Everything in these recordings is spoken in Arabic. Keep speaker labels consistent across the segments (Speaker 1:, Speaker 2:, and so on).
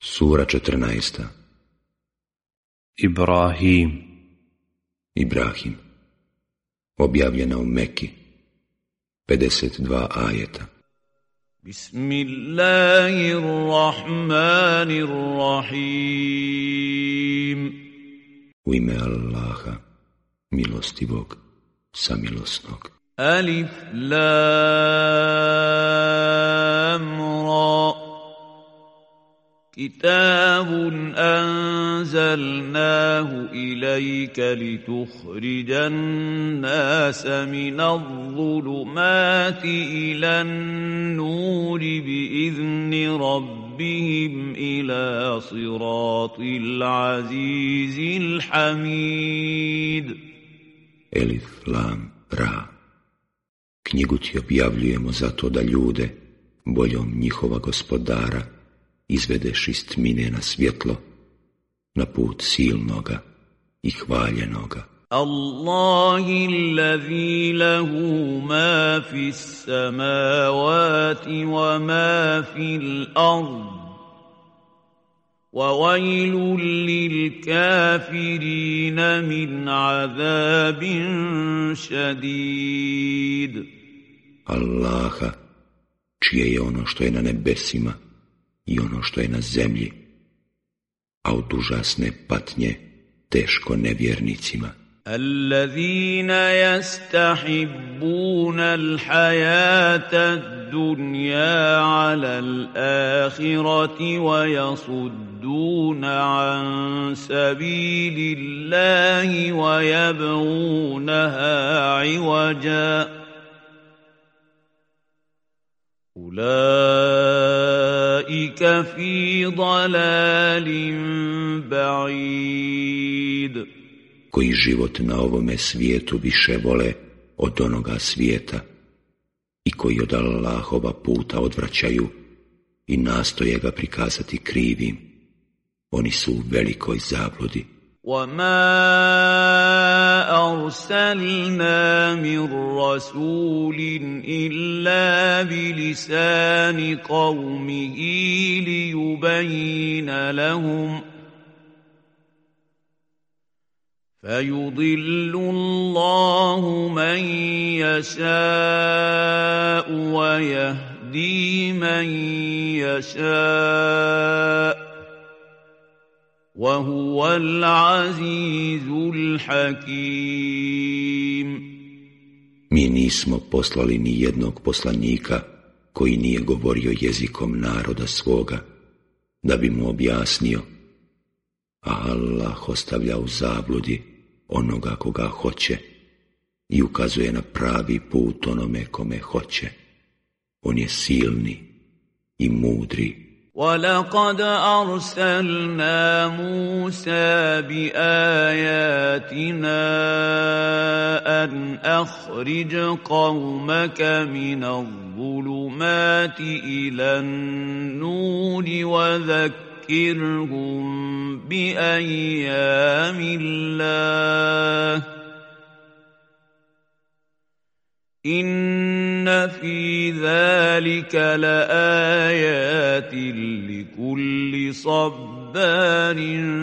Speaker 1: Sura 14. Ibrahim. Objavljena u Meki. 52 ajeta.
Speaker 2: Bismillahirrahmanirrahim.
Speaker 1: U ime Allaha, milostivog, samilosnog.
Speaker 2: Alif Lam Ra. كتاب أنزلناه إليك لتخرج الناس من الظلمات إلى النور بإذن ربهم إلى صراط العزيز الحميد.
Speaker 1: Elif, Lam, Ra. Knjigu ti objavljujemo zato da ljude, voljom njihova gospodara, izvedeš iz tmine na svjetlo, na put silnoga i hvaljenoga.
Speaker 2: Allahi allazi lahu ma fis samawati wa ma fil ard wa wailul lil kafirina min azabin šadid.
Speaker 1: Allaha, čije je ono što je na nebesima i ono što je na zemlji, a od užasne patnje teško nevjernicima.
Speaker 2: Allazina yastahibbuna al-hayata ad-dunya 'ala al-akhirati wa yasudduna 'an sabilillahi wa yabghunaha 'iwaja. Ulaika fi dalalin ba'id.
Speaker 1: Koji život na ovome svijetu više vole od onoga svijeta i koji od Allahova puta odvraćaju i nastoje ga prikazati krivim, oni su u velikoj zabludi.
Speaker 2: وَمَا أَرْسَلْنَا مِن رَّسُولٍ إِلَّا بِلِسَانِ قَوْمِهِ لِيُبَيِّنَ لَهُمْ فَيُضِلُّ اللَّهُ مَن يَشَاءُ وَيَهْدِي مَن يَشَاءُ وَهُوَ الْعَزِيزُ الْحَكِيمُ.
Speaker 1: Mi nismo poslali ni jednog poslanika koji nije govorio jezikom naroda svoga, da bi mu objasnio, a Allah ostavlja u zabludi onoga koga hoće i ukazuje na pravi put onome kome hoće. On je silni i mudri.
Speaker 2: وَلَقَدْ أَرْسَلْنَا مُوسَى بِآيَاتِنَا أَنْ أَخْرِجْ قَوْمَكَ مِنَ الظُّلُمَاتِ إِلَى النُّورِ وَذَكِّرْهُم بِأَيَّامِ اللَّهِ إِنَّ فِي ذَلِكَ لَآيَاتٍ لِكُلِّ صَبَّارٍ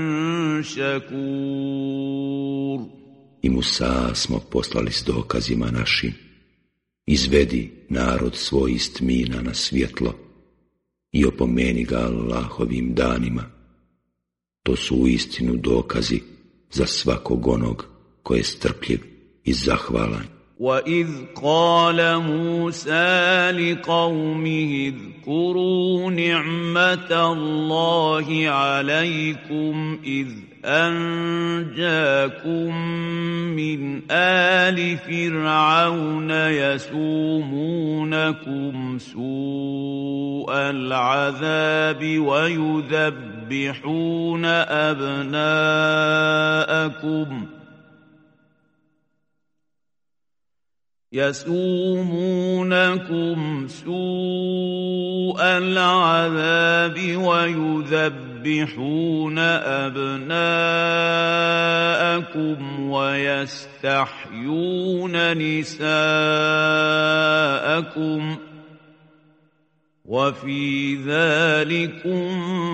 Speaker 2: شَكُورٍ.
Speaker 1: I Musa smo poslali s dokazima našim. Izvedi narod svoj iz tmina na svjetlo i opomeni ga Allahovim danima. To su uistinu dokazi za svakog onog ko je strpljiv i zahvalan.
Speaker 2: وَإِذْ قَالَ مُوسَى لِقَوْمِهِ اذْكُرُوا نِعْمَةَ اللَّهِ عَلَيْكُمْ إِذْ أَنْجَاكُمْ مِنْ آلِ فِرْعَوْنَ يَسُومُونَكُمْ سُوءَ الْعَذَابِ وَيُذَبِّحُونَ أَبْنَاءَكُمْ يَسُومُونَكُمْ سُوءَ الْعَذَابِ وَيُذَبِّحُونَ أَبْنَاءَكُمْ وَيَسْتَحْيُونَ نِسَاءَكُمْ وفي ذلكم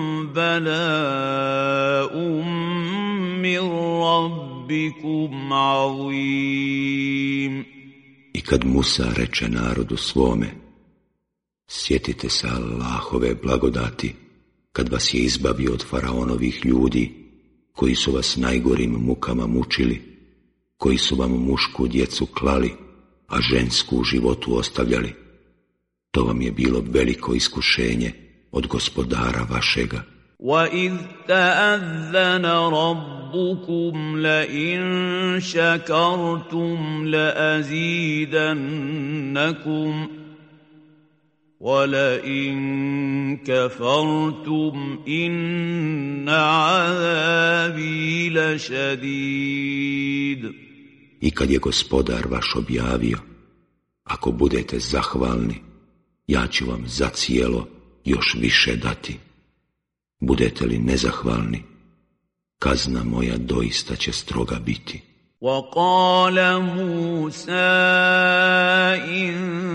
Speaker 2: بلاء من ربكم عظيم.
Speaker 1: I kad Musa reče narodu svome, sjetite se Allahove blagodati, kad vas je izbavio od faraonovih ljudi, koji su vas najgorim mukama mučili, koji su vam mušku djecu klali, a žensku u životu ostavljali. To vam je bilo veliko iskušenje od Gospodara vašega.
Speaker 2: وَإِذْ تَأَذَّنَ رَبُّكُمْ لَئِن شَكَرْتُمْ لَأَزِيدَنَّكُمْ وَلَئِن كَفَرْتُمْ إِنَّ عَذَابِي لَشَدِيدٌ.
Speaker 1: I kad je Gospodar vaš objavio, ako budete zahvalni, ja ću vam zacijelo još više dati. Budete li nezahvalni, kazna moja doista će stroga biti.
Speaker 2: وَقَالَ مُوسَى إِن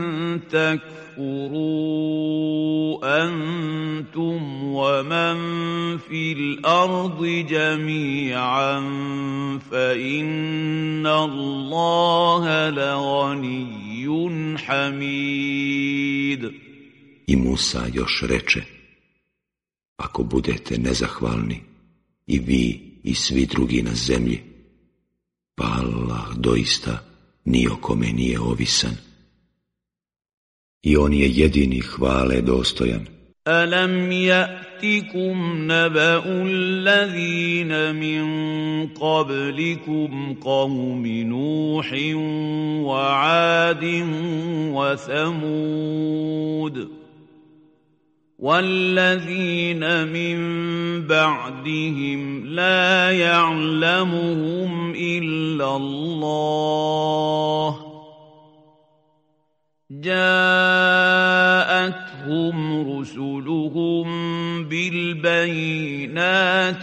Speaker 2: تَكْفُرُوا أَنْتُمْ وَمَنْ فِي الْأَرْضِ جَمِيعًا فَإِنَّ اللَّهَ لَغَنِيٌّ حَمِيدٌ.
Speaker 1: I Musa još reče, ako budete nezahvalni, i vi i svi drugi na zemlji, pa Allah doista ni o kome nije ovisan. I on je jedini hvale dostojan.
Speaker 2: أَلَمْ يَأْتِكُمْ نَبَأُ الَّذِينَ مِنْ قَبْلِكُمْ قَوْمِ نُوحٍ وَعَادٍ وَثَمُودَ وَالَّذِينَ مِنْ بَعْدِهِمْ لَا يَعْلَمُهُمْ إِلَّا اللَّهُ جاءتهم رسلهم بالبينات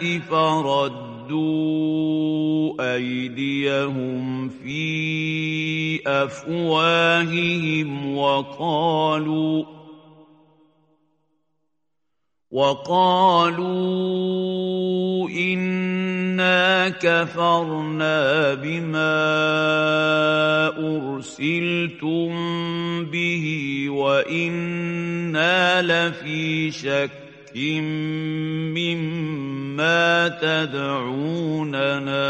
Speaker 2: فردوا أيديهم في أفواههم وقالوا إنا كفرنا بما أرسلتم به وإنا لفي شك مما تدعوننا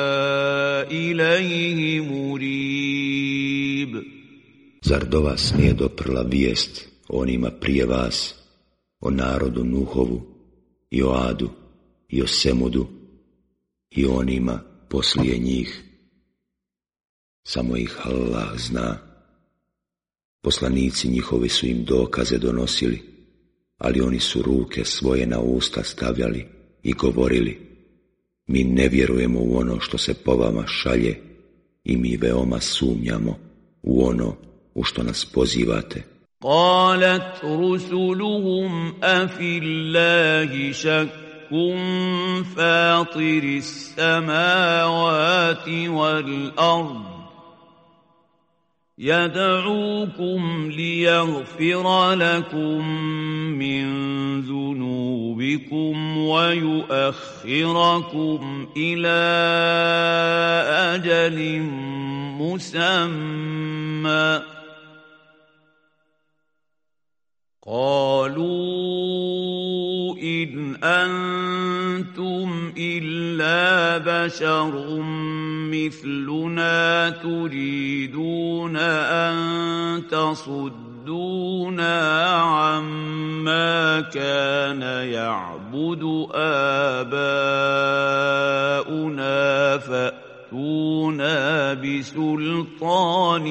Speaker 2: إليه مريب.
Speaker 1: Zar do vas nije doprla vijest onima prije vas, o narodu Nuhovu, i o Adu, i o Semudu, i onima poslije njih? Samo ih Allah zna. Poslanici njihovi su im dokaze donosili, ali oni su ruke svoje na usta stavljali i govorili, mi ne vjerujemo u ono što se po vama šalje i mi veoma sumnjamo u ono u što nas pozivate.
Speaker 2: قالت رسلهم أفي الله شك فاطر السماوات والأرض يدعوكم ليغفر لكم من ذنوبكم ويؤخركم إلى أجل مسمى قالوا إن أنتم إلا بشر مثلنا تريدون أن تصدونا عما كان يعبد آباؤنا فأتونا بسلطان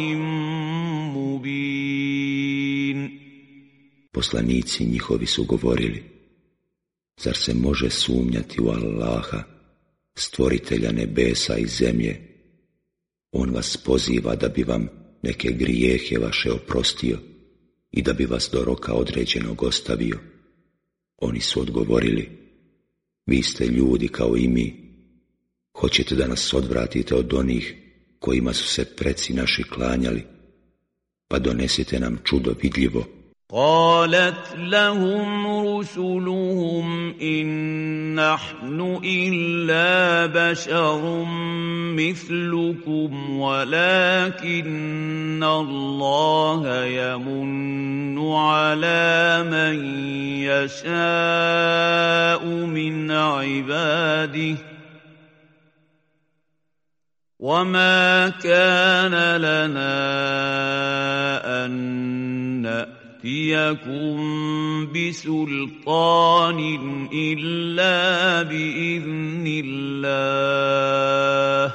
Speaker 2: مبين.
Speaker 1: Poslanici njihovi su govorili, zar se može sumnjati u Allaha, stvoritelja nebesa i zemlje? On vas poziva da bi vam neke grijehe vaše oprostio i da bi vas do roka određenog ostavio. Oni su odgovorili, vi ste ljudi kao i mi, hoćete da nas odvratite od onih kojima su se preci naši klanjali, pa donesite nam čudo vidljivo.
Speaker 2: قالت لهم رسلهم إن نحن إلا بشر مثلكم ولكن الله يمن على من يشاء من عباده وما كان لنا أن نأتيكم بسلطان إلا بإذن الله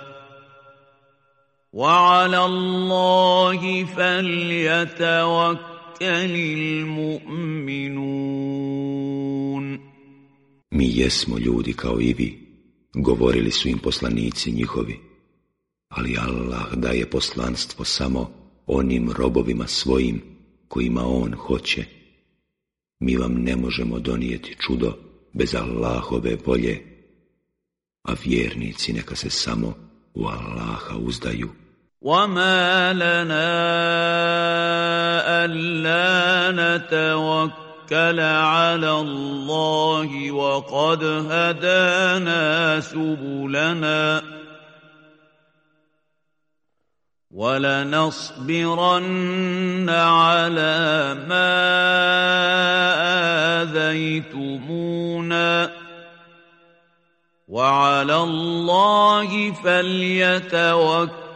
Speaker 2: وعلى الله فليتوكل المؤمنون.
Speaker 1: Mi jesmo ljudi kao i vi, govorili su im poslanici njihovi, ali Allah daje poslanstvo samo onim robovima svojim kojima on hoće. Mi vam ne možemo donijeti čudo bez Allahove volje, a vjernici neka se samo u Allaha uzdaju.
Speaker 2: وَمَا لَنَا أَلَّا نَتَوَكَّلَ عَلَى اللَّهِ وَقَدْ هَدَانَا سُبُلَنَا وَلَنَصْبِرَنَّ عَلَى مَا آذَيْتُمُونَا وَعَلَى اللَّهِ فَلْيَتَوَكَّلِ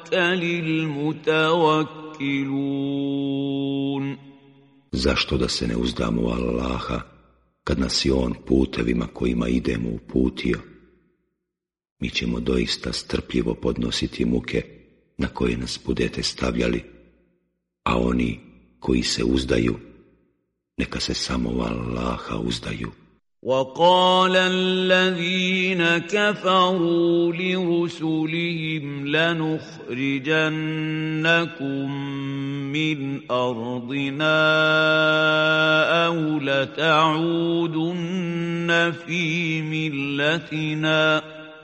Speaker 2: المتوكلون.
Speaker 1: Zašto da se ne uzdamo u Allaha, kad nas je on putevima kojima idemo uputio? Mi ćemo doista strpljivo podnositi muke na koje nas budete stavljali, a oni koji se uzdaju, neka se samo u Allaha uzdaju.
Speaker 2: وَقَالَ الَّذِينَ كَفَرُوا لِرُسُلِهِمْ لَنُخْرِجَنَّكُمْ مِنْ أَرْضِنَا أَوْ لَتَعُودُنَّ فِي مِلَّتِنَا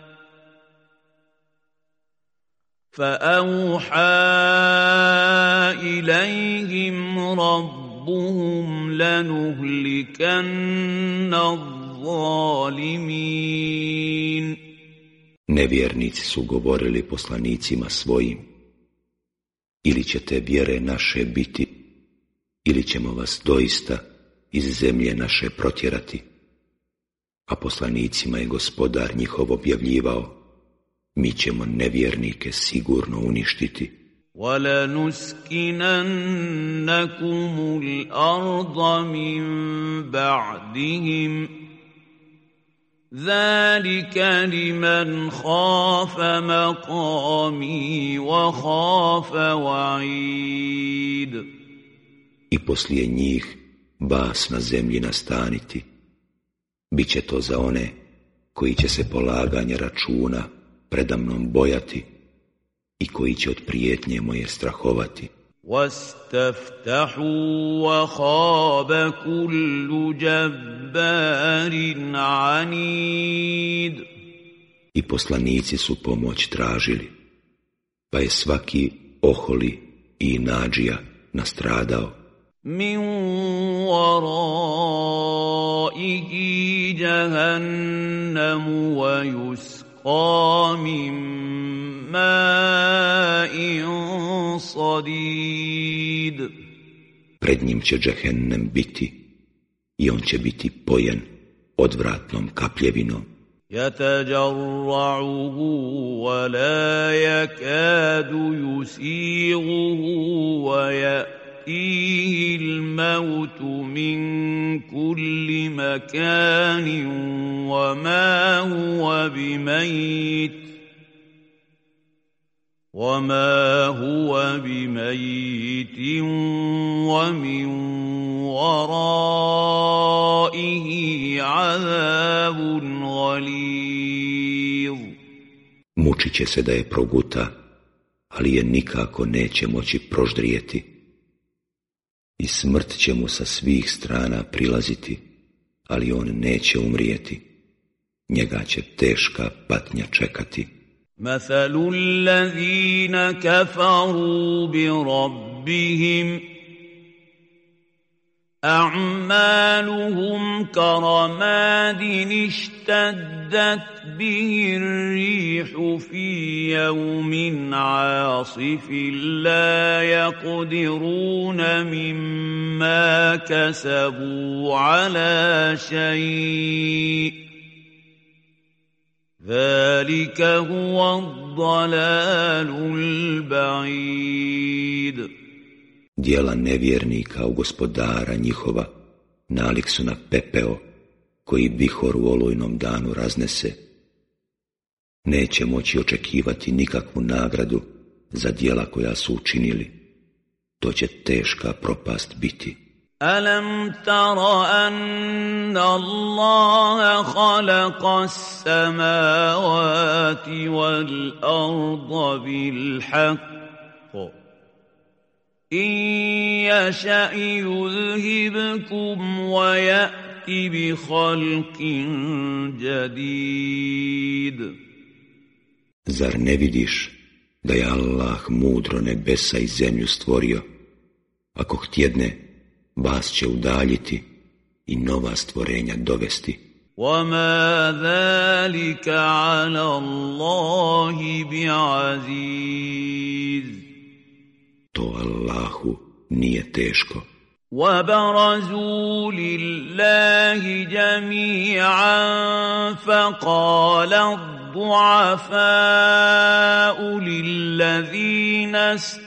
Speaker 2: فَأَوْحَى إِلَيْهِمْ رَبُّهُمْ لَنُهْلِكَنَّ الظَّالِمِينَ.
Speaker 1: Nevjernici su govorili poslanicima svojim: ili ćete vjere naše biti, ili ćemo vas doista iz zemlje naše protjerati. A poslanicima je gospodar njihov objavljivao: mi ćemo nevjernike sigurno uništiti.
Speaker 2: وَلَنُسْكِنَنَّكُمُ الْأَرْضَ مِنْ بَعْدِهِمْ ذَلِكَ لِمَنْ خَافَ مَقَامِي وَخَافَ وَعِيدِ.
Speaker 1: I poslije njih bas na zemlji nastaniti. Biće to za one koji će se polaganja računa predamnom bojati i koji će od prijetnje moje strahovati.
Speaker 2: وَاسْتَفْتَحُوا وَخَابَ كُلُّ جَبَّارٍ عَنِيدٍ.
Speaker 1: I poslanici su pomoć tražili, pa je svaki oholi i inadžija nastradao.
Speaker 2: مِنْ وَرَائِهِ جَهَنَّمُ وَيُسْقَى مِنْ مَاءٍ صَدِيدٍ.
Speaker 1: Pred njim će džehennem biti i on će biti pojen odvratnom kapljevinom.
Speaker 2: يَتَجَرَّعُهُ وَلَا يَكَادُ يُسِيغُهُ وَيَأْتِيهِ الْمَوْتُ مِنْ كُلِّ مَكَانٍ وَمَا هُوَ بِمَيِّتٍ وَمِنْ وَرَائِهِ عَذَابٌ غَلِيظٌ.
Speaker 1: Mučit će se da je proguta, ali je nikako neće moći proždrijeti. I smrt će mu sa svih strana prilaziti, ali on neće umrijeti. Njega će teška patnja čekati.
Speaker 2: مَثَلُ الَّذِينَ كَفَرُوا بِرَبِّهِمْ أعمالهم كرماد اشتدت به الريح في يوم عاصف لا يقدرون مما كسبوا على شيء ذلك هو الضلال البعيد.
Speaker 1: Dijela nevjernika u Gospodara njihova nalik su na pepeo koji vihor u olujnom danu raznese. Neće moći očekivati nikakvu nagradu za djela koja su učinili. To će teška propast biti.
Speaker 2: أَلَمْ تَرَ أَنَّ اللَّهَ خَلَقَ السَّمَاوَاتِ وَالْأَرْضَ بِالْحَقِّ إِنْ يَشَأْ يُذْهِبْكُمْ وَيَأْتِ بِخَلْقٍ جَدِيدٍ.
Speaker 1: Zar ne vidiš da je Allah mudro nebesa i zemlju stvorio? Ako htjedne, vas će udaljiti i nova stvorenja dovesti.
Speaker 2: وَمَا ذَلِكَ عَلَى اللَّهِ بِعَزِيزٍ.
Speaker 1: To Allahu nije teško.
Speaker 2: وَبَرَزُوا لِلَّهِ جَمِيعًا فَقَالَ الضُّعَفَاءُ لِلَّذِينَ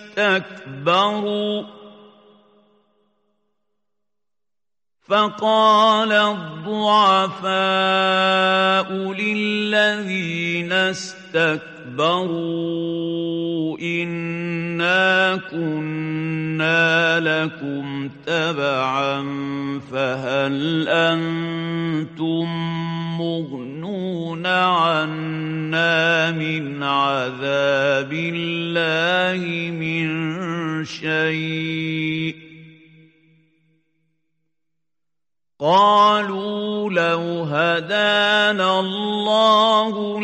Speaker 2: اسْتَكْبَرُوا إِنَّا كُنَّا لَكُمْ تَبَعًا فَهَلْ أَنْتُمْ مُغْنُونَ عَنَّا مِنْ عَذَابِ اللَّهِ مِنْ شَيْءٍ قالوا لو هدانا الله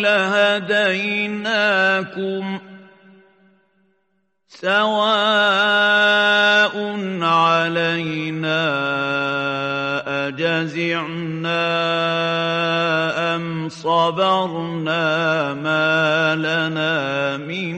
Speaker 2: لهديناكم سواء علينا أجزعنا أم صبرنا ما لنا من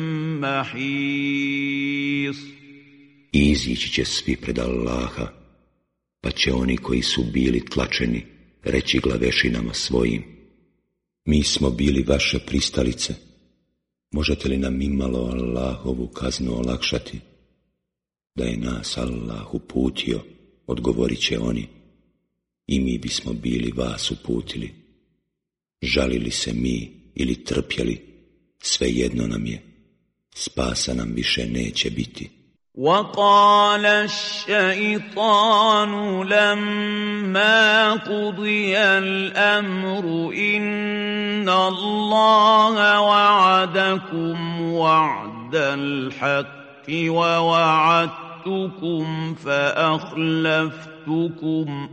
Speaker 2: محيص.
Speaker 1: Izići će svi pred Allaha, pa će oni koji su bili tlačeni reći glavešinama svojim: mi smo bili vaše pristalice, možete li nam imalo Allahovu kaznu olakšati? Da je nas Allah uputio, odgovorit će oni, i mi bismo bili vas uputili. Žalili se mi ili trpjeli, svejedno nam je, spasa nam više neće biti.
Speaker 2: وَقَالَ الشَّيْطَانُ لَمَّا قُضِيَ الْأَمْرُ إِنَّ اللَّهَ وَعَدَكُمْ وَعْدَ الْحَقِّ وَوَعَدتُّكُمْ فَأَخْلَفْتُكُمْ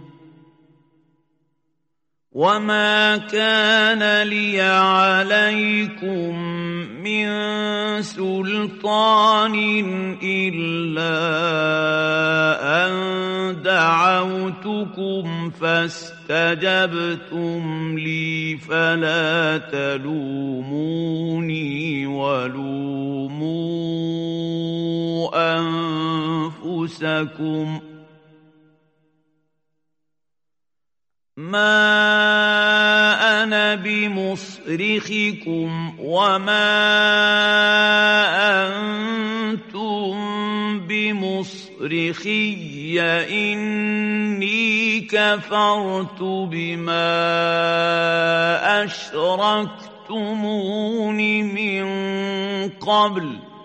Speaker 2: وَمَا كَانَ لِيَ عَلَيْكُمْ مِنْ سُلْطَانٍ إِلَّا أَنْ دَعَوْتُكُمْ فَاسْتَجَبْتُمْ لِي فَلَا تَلُومُونِي وَلُومُوا أَنفُسَكُمْ مَا أَنَا بِمُصْرِخِكُمْ وَمَا أَنْتُمْ بِمُصْرِخِيَّ إِنِّي كَفَرْتُ بِمَا أَشْرَكْتُمُونِ مِنْ قَبْلُ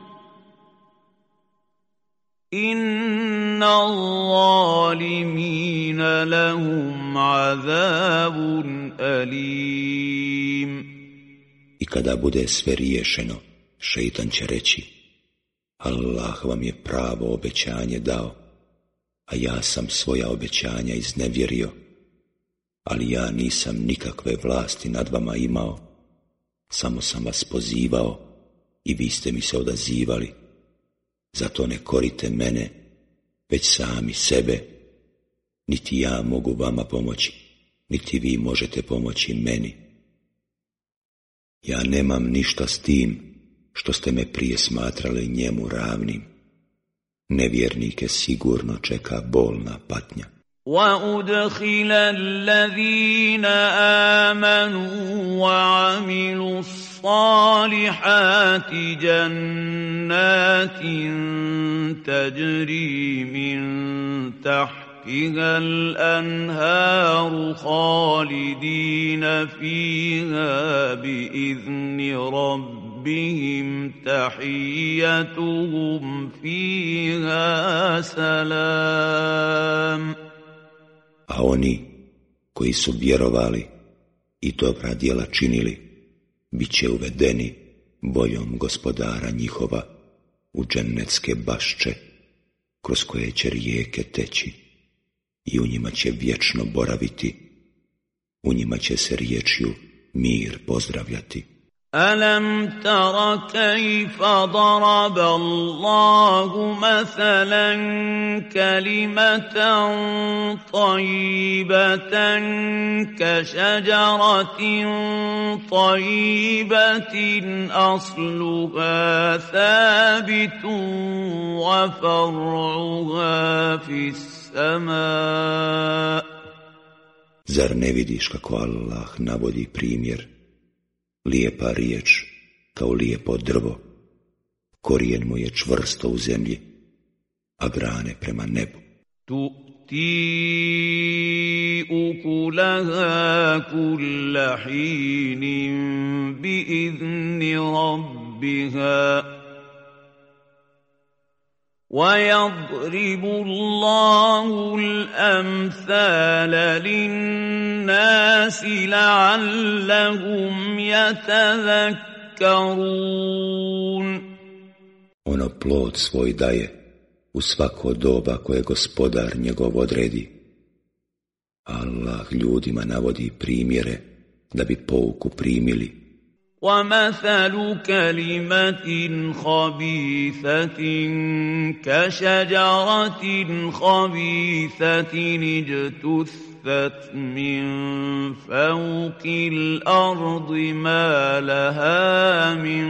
Speaker 2: إِنَّ الظَّالِمِينَ لَهُمْ عَذَابٌ أَلِيمٌ.
Speaker 1: I kada bude sve riješeno, šeitan će reći: Allah vam je pravo obećanje dao, a ja sam svoja obećanja iznevjerio, ali ja nisam nikakve vlasti nad vama imao, samo sam vas pozivao i vi ste mi se odazivali. Zato ne korite mene, već sami sebe Niti ja mogu vama pomoći, niti vi možete pomoći meni. Ja nemam ništa s tim što ste me prije smatrali njemu ravnim. Nevjernike sigurno čeka bolna patnja.
Speaker 2: وَأُدْخِلَ الَّذِينَ آمَنُوا وَعَمِلُوا الصَّالِحَاتِ جَنَّاتٍ تَجْرِي مِن تَحْتِهَا الْأَنْهَارُ خَالِدِينَ فِيهَا بِإِذْنِ رَبِّهِمْ تَحِيَّتُهُمْ فِيهَا سَلَامٌ.
Speaker 1: A oni koji su vjerovali i dobra djela činili, bit će uvedeni voljom Gospodara njihova u džennetske bašče, kroz koje će rijeke teći i u njima će vječno boraviti, u njima će se riječju mir pozdravljati.
Speaker 2: أَلَمْ تَرَ كَيْفَ ضَرَبَ اللَّهُ مَثَلًا كَلِمَةً طَيِّبَةً كَشَجَرَةٍ طَيِّبَةٍ أَصْلُهَا ثَابِتٌ وَفَرْعُهَا فِي السَّمَاءِ.
Speaker 1: Zar ne vidiš kako Allah navodi primjer? Lijepa riječ kao lijepo drvo, korijen mu je čvrsto u zemlji, a grane prema nebu.
Speaker 2: تُؤْتِي أُكُلَهَا كُلَّ حِينٍ بِإِذْنِ رَبِّهَا وَيَضْرِبُ اللَّهُ الْأَمْثَالَ لِلنَّاسِ لَعَلَّهُمْ يَتَذَكَّرُونَ.
Speaker 1: Ono plod svoj daje u svako doba koje Gospodar njegov odredi. Allah ljudima navodi primjere da bi pouku primili.
Speaker 2: وَمَثَلُ كَلِمَةٍ خَبِيثَةٍ كَشَجَرَةٍ خَبِيثَةٍ اجْتُثَّتْ مِنْ فَوْقِ الْأَرْضِ مَا لَهَا مِنْ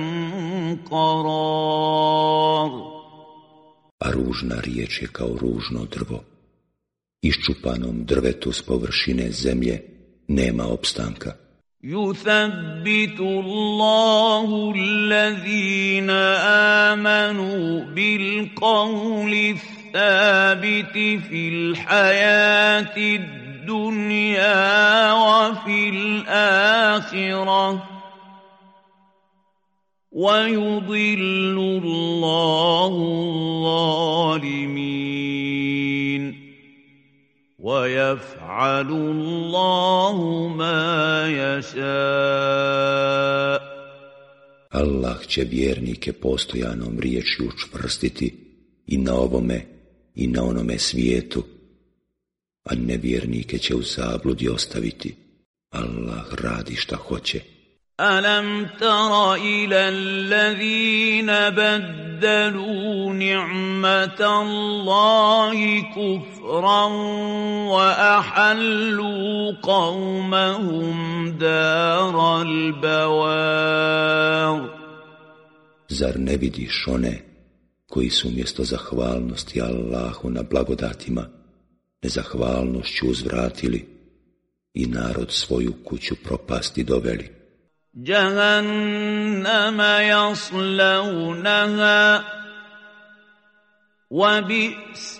Speaker 2: قَرَارٍ.
Speaker 1: A ružna riječ je kao ružno drvo. Iščupanom drvetu s površine zemlje nema opstanka.
Speaker 2: يُثَبِّتُ اللَّهُ الَّذِينَ آمَنُوا بِالْقَوْلِ الثَّابِتِ فِي الْحَيَاةِ الدُّنْيَا وَفِي الْآخِرَةِ وَيُضِلُّ اللَّهُ الظَّالِمِينَ وَيَفْعَلُ اللَّهُ مَا يَشَاءُ.
Speaker 1: Allah će vjernike postojanom riječju učvrstiti i na ovome i na onome svijetu, a nevjernike će u zabludi ostaviti. Allah radi šta hoće.
Speaker 2: أَلَمْ تَرَ إِلَى الَّذِينَ بَدَّلُوا نِعْمَةَ اللَّهِ كُفْرًا وَأَحَلُّوا قَوْمَهُمْ دَارَ الْبَوَارِ.
Speaker 1: Zar ne vidiš one koji su umjesto zahvalnosti Allahu na blagodatima nezahvalnošću uzvratili i narod svoju kuću propasti doveli?
Speaker 2: جهنم يصلونها وبئس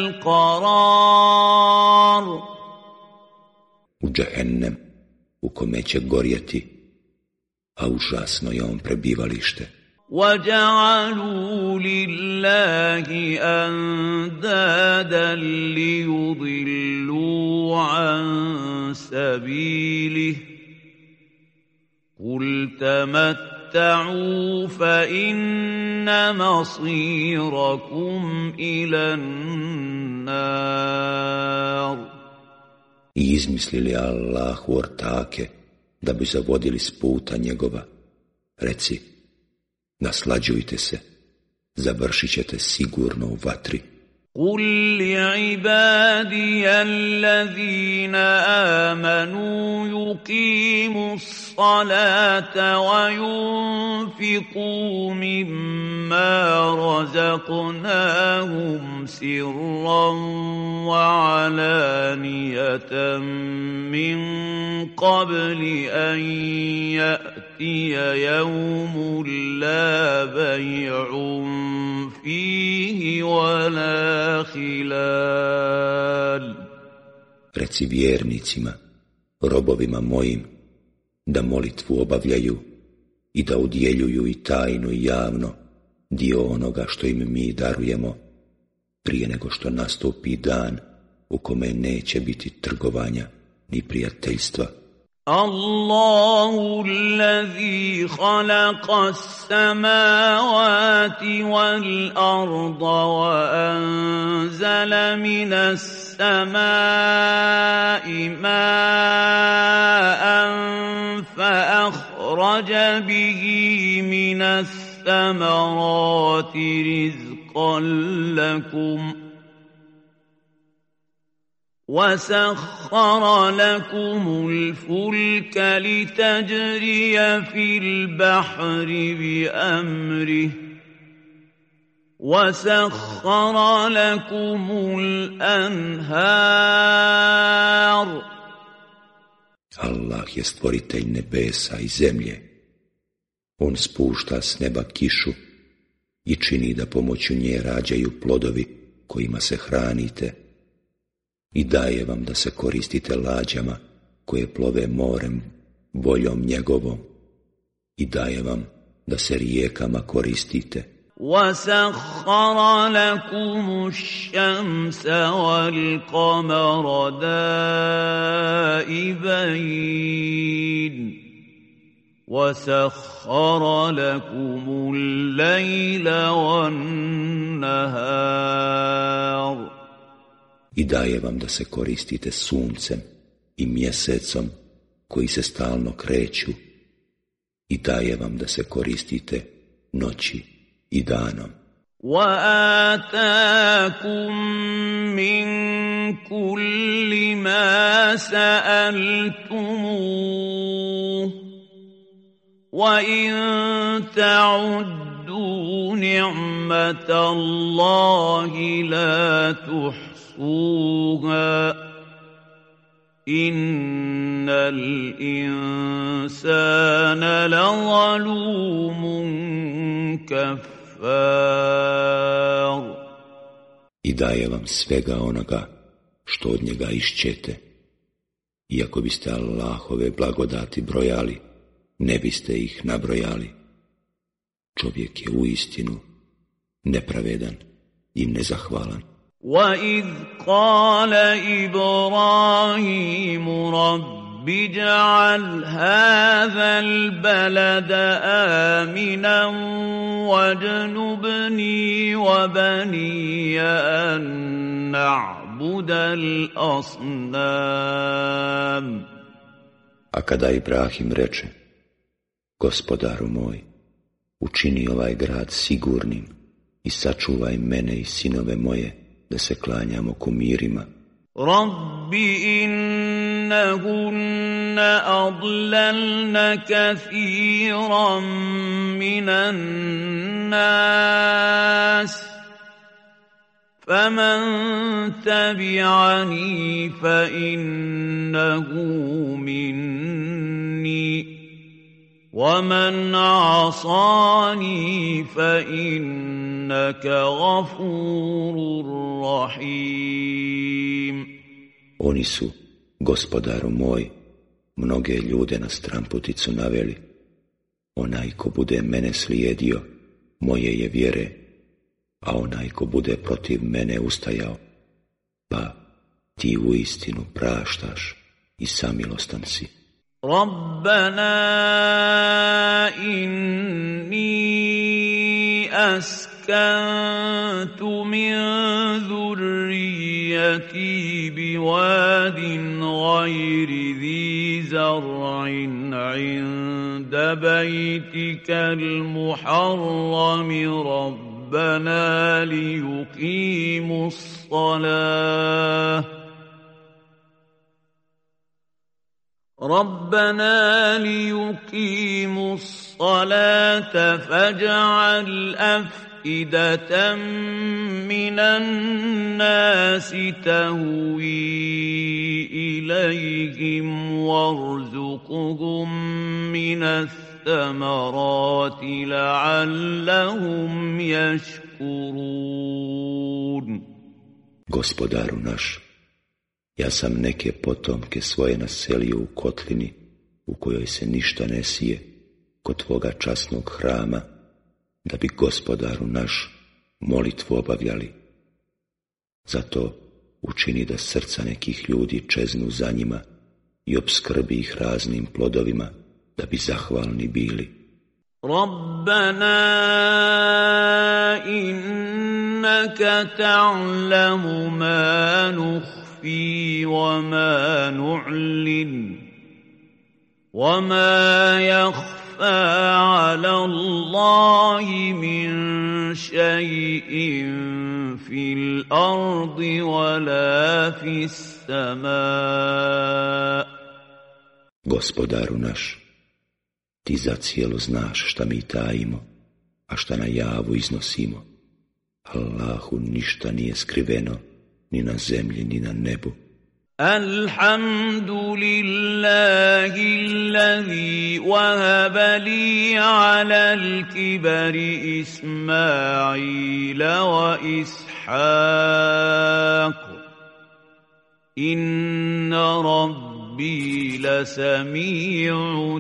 Speaker 2: القرار.
Speaker 1: U džehennem u kome će gorjeti, a užasno je on prebivalište.
Speaker 2: وَجَعَلُوا لِلَّهِ أَنْدَادًا لِيُضِلُّوا عَنْ سَبِيلِهِ قُلْ تَمَتَّعُوا فَإِنَّ مَصِيرَكُمْ إِلَى النَّارِ.
Speaker 1: I izmislili Allahu ortake da bi zavodili s puta njegova. Reci, naslađujte se, završit ćete sigurno u vatri.
Speaker 2: قل لعبادي الذين آمنوا يقيموا الصلاة وينفقوا مما رزقناهم سرا وعلانية من قبل أن يأتي يوم لا بيع فيه ولا خلال.
Speaker 1: Reci vjernicima, robovima mojim, da molitvu obavljaju i da udjeljuju i tajno i javno dio onoga što im mi darujemo, prije nego što nastupi dan u kome neće biti trgovanja ni prijateljstva.
Speaker 2: الله الذي خلق السماوات والأرض وأنزل من السماء ماء فأخرج به من الثمرات رزقا لكم وسخر لكم الفلك لتجري في البحر بأمره وسخر لكم الأنهار.
Speaker 1: Allah je stvoritelj nebesa i zemlje. On spušta s neba kišu i čini da pomoću nje rađaju plodovi kojima se hranite i daje vam da se koristite lađama koje plove morem voljom njegovom i daje vam da se rijekama koristite.
Speaker 2: وَسَخَّرَ لَكُمُ الشَّمْسَ وَالْقَمَرَ دَائِبَيْنِ وَسَخَّرَ لَكُمُ اللَّيْلَ وَالنَّهَارَ.
Speaker 1: I daje vam da se koristite suncem i mjesecom koji se stalno kreću i daje vam da se koristite noći i danom.
Speaker 2: وَآتَاكُم مِّن كُلِّ مَا سَأَلْتُمُوهُ وَإِن تَعُدُّوا نِعْمَةَ اللَّهِ لَا تُحْصُوهَا إِنَّ الْإِنسَانَ لَظَلُومٌ كَفَّارٌ.
Speaker 1: I daje vam svega onoga što od njega išćete. Iako biste Allahove blagodati brojali, ne biste ih nabrojali. Čovjek je uistinu nepravedan i nezahvalan.
Speaker 2: وَإِذْ قَالَ إِبْرَاهِيمُ رَبِّ اجْعَلْ هَذَا الْبَلَدَ آمِنًا وَاجْنُبْنِي وَبَنِيَّ أَن نَّعْبُدَ الْأَصْنَامَ.
Speaker 1: A kada Ibrahim reče, Gospodaru moj, učini ovaj grad sigurnim i sačuvaj mene i sinove moje da se klanjamo kumirima.
Speaker 2: Rabbi innahunna adlalna kathiran minan nas faman tabi'ani fa innahu minni وَمَنْ عَصَانِي فَإِنَّكَ غَفُورٌ رَحِيمٌ.
Speaker 1: Oni su, Gospodaru moj, mnoge ljude na stramputicu naveli. Onaj ko bude mene slijedio, moje je vjere, a onaj ko bude protiv mene ustajao, pa ti uistinu praštaš i samilostan si.
Speaker 2: رَبَّنَا إِنِّي أَسْكَنْتُ مِنْ ذُرِّيَّتِي بِوَادٍ غَيْرِ ذِي زَرْعٍ عِنْدَ بَيْتِكَ الْمُحَرَّمِ رَبَّنَا ربنا ليقيموا الصلاة فاجعل أفئدة من الناس تهوي إليهم وارزقهم من الثمرات لعلهم يشكرون.
Speaker 1: Gospodaru naš, ja sam neke potomke svoje naselio u kotlini u kojoj se ništa ne sije, kod tvoga časnog hrama, da bi Gospodaru naš molitvu obavljali. Zato učini da srca nekih ljudi čeznu za njima i obskrbi ih raznim plodovima, da bi zahvalni bili.
Speaker 2: Rabbana innaka ta'lamu ma nukhfi wa ma nu'lin wa ma yakhfa 'ala Allahi min shay'in fil ardi wala fis samaa.
Speaker 1: Gospodaru naš, ti zacijelo znaš šta mi tajimo, a šta na javu iznosimo. Allahu ništa nije skriveno, ni na zemlji, ni na nebu.
Speaker 2: Alhamdulillahi allazi wahaba li ala al-kibari Ismaila wa Ishaq. Inna rabbi lasami'u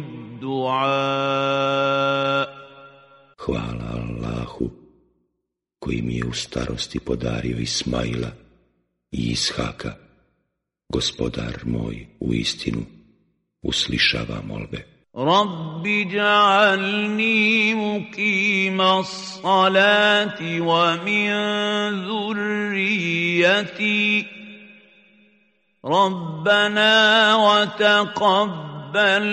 Speaker 2: du'a.
Speaker 1: Hvala Allahu koji mi je u starosti podario Ismaila i Ishaka. Gospodar moj uistinu uslišava molbe.
Speaker 2: Rabbi ja'alni muqima s-salati wa min dhurriyyati. Rabbana wa taqabbal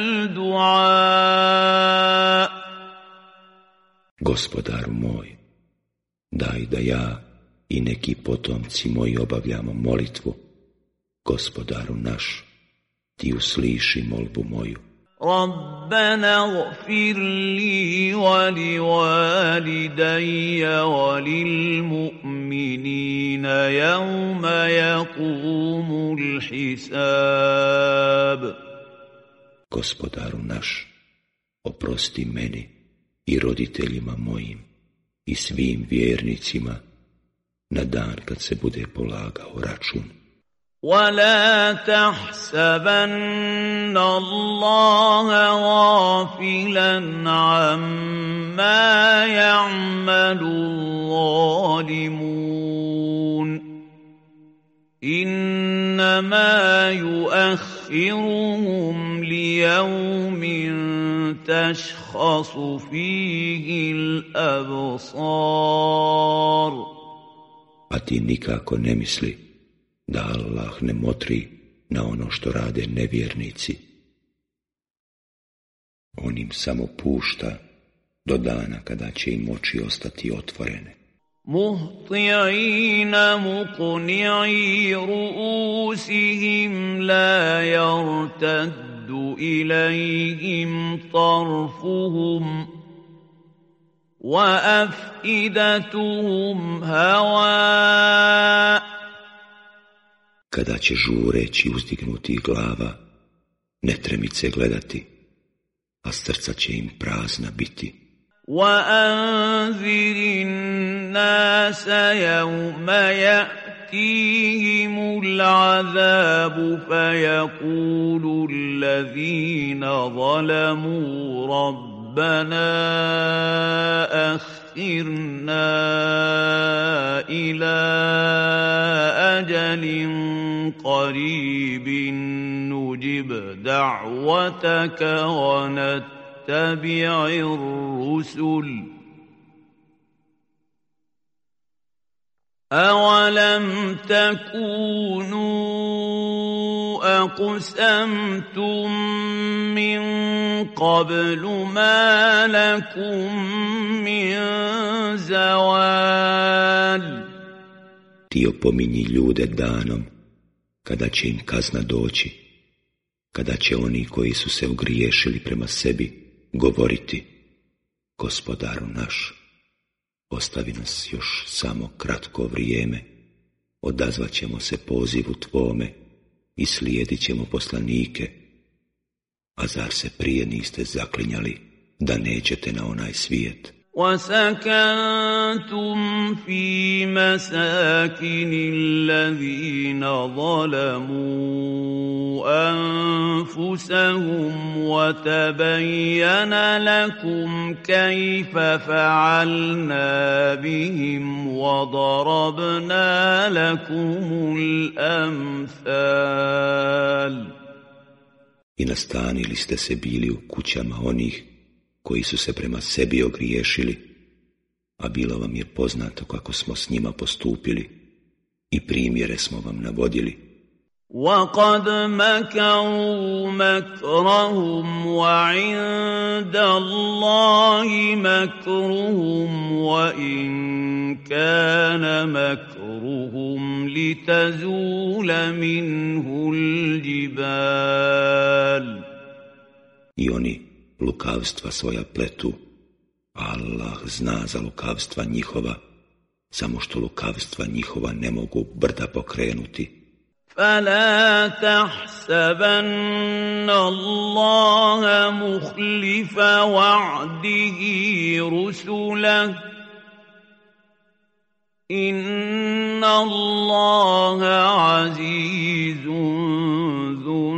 Speaker 2: du'a.
Speaker 1: Gospodaru moj, daj da ja i neki potomci moji obavljamo molitvu. Gospodaru naš, ti usliši molbu moju.
Speaker 2: Rabbana gfir li wa li walidayya wa lil mu'minina yawma yaqumul hisab.
Speaker 1: Gospodaru naš, oprosti meni i roditeljima mojim i svim vjernicima na dan kad se bude polagao račun.
Speaker 2: وَلَا تَحْسَبَنَّ اللَّهَ غَافِلًا عَمَّا يَعْمَلُ الظَّالِمُونَ إِنَّمَا يُؤَخِّرُهُمْ لِيَوْمٍ تَشْخَصُ فِيهِ الْأَبْصَارُ.
Speaker 1: A ti nikako ne misli da Allah ne motri na ono što rade nevjernici. On im samo pušta do dana kada će im oči ostati otvorene.
Speaker 2: Muhti'ina muqni'i ru'usihim la yartaddu ilayhim tarfuhum wa af'idatuhum hawa.
Speaker 1: Kada će žureći uzdignutih glava netremice gledati, a srca će im prazna biti.
Speaker 2: وَأَنذِرِ النَّاسَ يَوْمَ يَأْتِيهِمُ الْعَذَابُ فَيَقُولُ الَّذِينَ ظَلَمُوا رَبَّنَا أَخِّرْنَا إِلَى أَجَلٍ قَرِيبٍ نُجِبْ دَعْوَتَكَ ونتبع الرسل أولم تكونوا أقسمتم من قبل ما لكم من زوال.
Speaker 1: Ti opominji ljude danom, kada će im kazna doći, kada će oni koji su se ogriješili prema sebi govoriti: Gospodaru naš, ostavi nas još samo kratko vrijeme, odazvat ćemo se pozivu Tvome i slijedit ćemo poslanike, a zar se prije niste zaklinjali da nećete na onaj svijet?
Speaker 2: وَسَكَنْتُمْ فِي مَسَاكِنِ الَّذِينَ ظَلَمُوا أَنفُسَهُمْ وَتَبَيَّنَ لَكُمْ كَيْفَ فَعَلْنَا بِهِمْ وَضَرَبْنَا لَكُمُ الْأَمْثَالَ.
Speaker 1: I nastanili ste se bili u kućama onih koji su se prema sebi ogriješili, a bilo vam je poznato kako smo s njima postupili i primjere smo vam navodili.
Speaker 2: وَقَدْ مَكَرُوا مَكْرَهُمْ وَعِندَ اللَّهِ مَكْرُهُمْ وَإِنْ كَانَ مَكْرُهُمْ لِتَزُولَ مِنْهُ الْجِبَالُ.
Speaker 1: I oni lukavstva svoja pletu, a Allah zna za lukavstva njihova, samo što lukavstva njihova ne mogu brda pokrenuti.
Speaker 2: فَلَا تَحْسَبَنَّ اللَّهَ مُخْلِفَ وَعْدِهِ رُسُلَهُ إِنَّ اللَّهَ عَزِيزٌ ذُو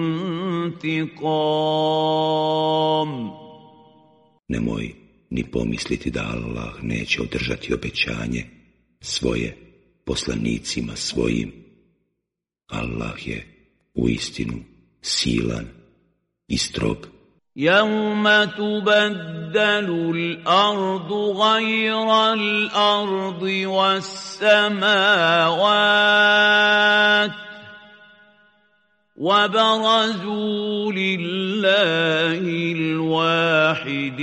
Speaker 2: انتقام.
Speaker 1: Nemoj ni pomisliti da Allah neće održati obećanje svoje poslanicima svojim. Allah je uistinu silan i strog.
Speaker 2: يَوْمَ تُبَدَّلُ الْأَرْضُ غَيْرَ الْأَرْضِ وَالسَّمَاوَاتُ وَبَرَزُوا لِلَّهِ الْوَاحِدِ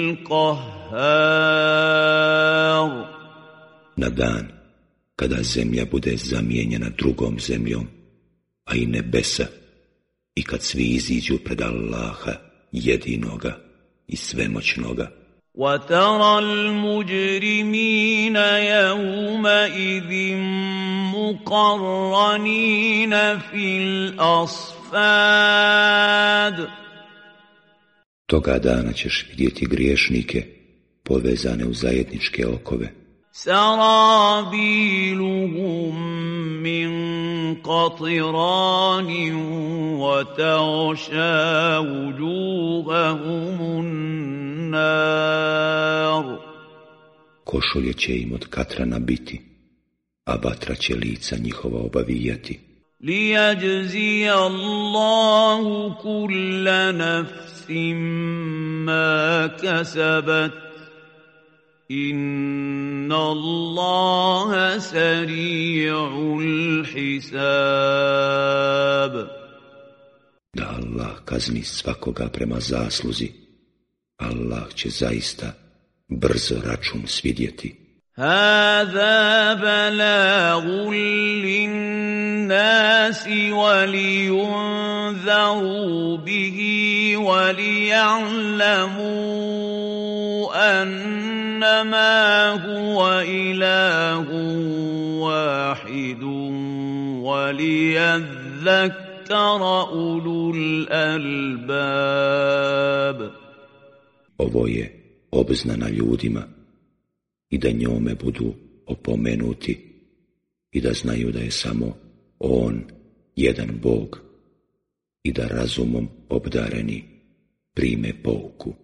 Speaker 2: الْقَهَّارِ.
Speaker 1: Na dan kada zemlja bude zamijenjena drugom zemljom, a i nebesa, i kad svi iziđu pred Allaha jedinoga i svemoćnoga.
Speaker 2: وَتَرَى الْمُجْرِمِينَ يَوْمَئِذٍ مُقَرَّنِينَ فِي الْأَصْفَادِ.
Speaker 1: Toga dana ćeš vidjeti griješnike povezane u zajedničke okove.
Speaker 2: سَرَابِيلُهُم مِّن قَطِرَانٍ وَتَغْشَىٰ وُجُوهَهُمُ النَّارُ.
Speaker 1: Košulje će im od katrana biti, a vatra će lica njihova obavijati.
Speaker 2: لِيَجْزِيَ اللَّهُ كُلَّ نَفْسٍ مَّا كَسَبَتْ إِنَّ اللَّهَ سَرِيعُ الْحِسَابِ.
Speaker 1: Da Allah kazni svakoga prema zasluzi, Allah će zaista brzo račun svidjeti.
Speaker 2: هَذَا بَلَاغٌ لِّلنَّاسِ وَلِيُنذَرُوا بِهِ وَلِيَعْلَمُوا أَنَّمَا هُوَ إِلَٰهٌ وَاحِدٌ وَلِيَذَّكَّرَ أُولُو الْأَلْبَابِ.
Speaker 1: Ovo je obznana ljudima i da njome budu opomenuti i da znaju da je samo On jedan Bog i da razumom obdareni prime pouku.